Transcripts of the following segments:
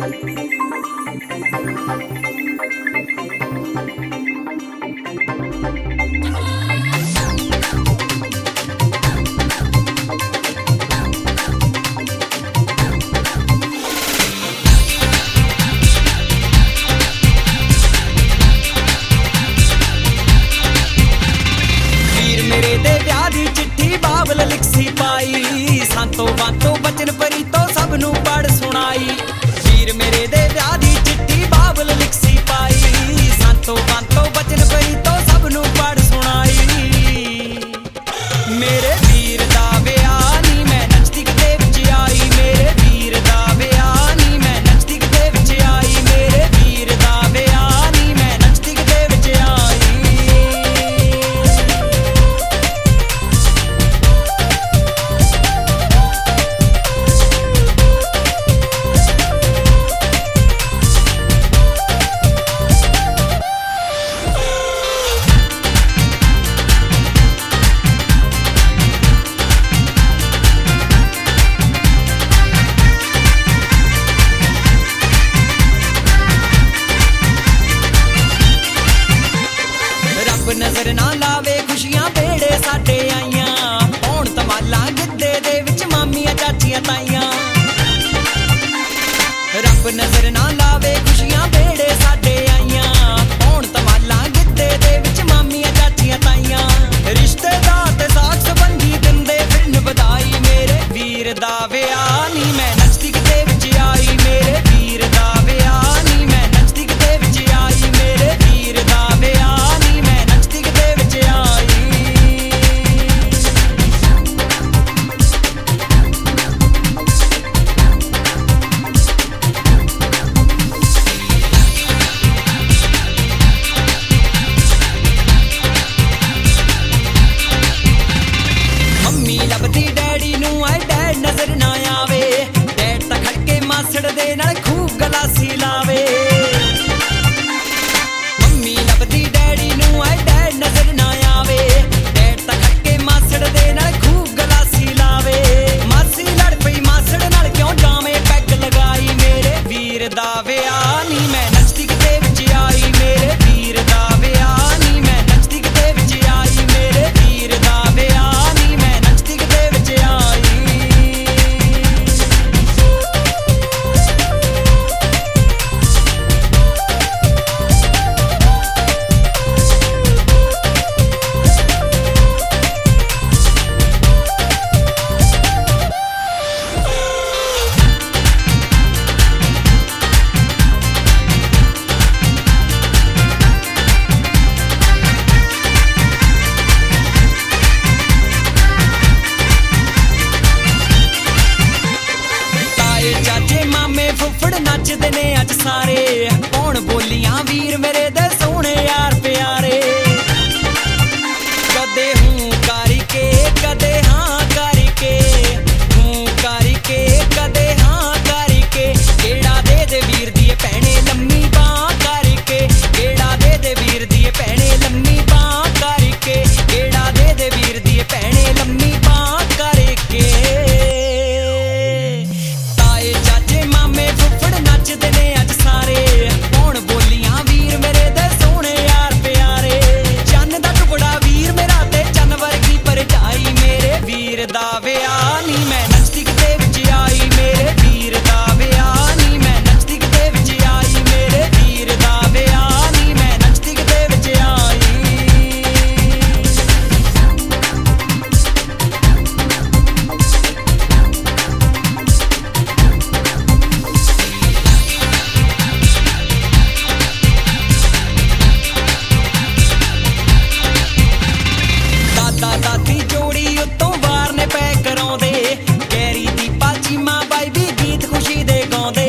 संतों बातों बचन परी तो सबनू पढ़ सुनाई। वीर मेरे दे विआह दी चिट्ठी बाबल लिखसी पाई। संतों बातों बचन परी तो सबनू पढ़ सुनाई। मेरे वीर दा विआह नी मैं नचदी किते विच आई। मेरे वीर दा विआह नी मैं नचदी किते विच आई। मेरे वीर दा विआह नी मैं नचदी किते विच आई। नजर ना लावे खुशियां बेड़े साडे आईयां। होण तमाला गिद्दे दे विच मामियां चाचियां ताईयां। रब नजर ना लावे खुशियां बेड़े साडे आईयां। होण तमाला गिद्दे दे विच मामियां चाचियां ताईयां। रिश्तेदार ते साख संबंधी दिंदे फिरन बधाई। मेरे वीर दा विआह नी मैं नचदी किते विच आई। मेरे वीर दा विआह नी मैं नचदी किते विच आई। मेरे वीर दा विआह लभदी डैडी नू आए डैड नजर ना आवे। डैड तां खड़के मासड़ दे नाल खूब गलासी लावे। मम्मी लभदी डैडी नू आए डैड नजर ना आवे। डैड तां खड़के मासड़ दे नाल खूब गलासी लावे। मासी लड़ पई मासड़ नाल क्यों जावे पैग लगाई। मेरे वीर दा विआह नी मैं नचदी किते विच आई। मेरे वीर दा विआह नी मैं नचदी किते विच आई। मेरे वीर दा विआह नी मैं नचदे ने अज सारे। कौन बोलियां वीर मेरे दे सोहणे यार प्यारे। कदे हूं करके कदे हाँ करके। हूं करके कदे हाँ करके। केड़ा दे वीर दी भैणे लम्मी बांह करके। केड़ा दे वीर दी भैणे लम्मी बांह करके। केड़ा दे वीर दी भैणे लम्मी बांह करके। ताए चाचे मामे फुफड़ नचदे ने अज सारे। कौन बोलियां वीर मेरे दे सोहणे यार प्यारे। चन्न दा टुकड़ा वीर मेरा ते चन्न वर्गी परछाई। मेरे वीर दा विआह नी मैं नचदी किते विच आई। मेरे वीर दा विआह नी मैं नचदी किते विच आई। मेरे वीर दा विआह नी मैं नचदी किते विच आई। दादा दादी जोड़ी उत्तों वार ने पै कराउंदे। कैरी दी पाची मां बाई भी गीत खुशी दे गाउंदे।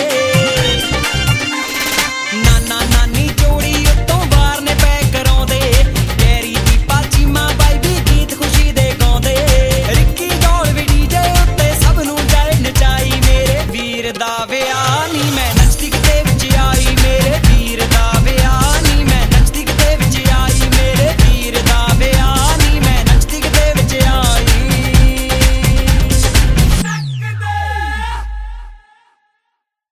नाना नानी जोड़ी उत्तों वार ने पै कराउंदे। कैरी दी पाची मां बाई भी गीत खुशी दे गाउंदे। रिक्की दौड़ भी डीजे उत्ते सब नू जाए नचाई। मेरे वीर दा विआह नी मैं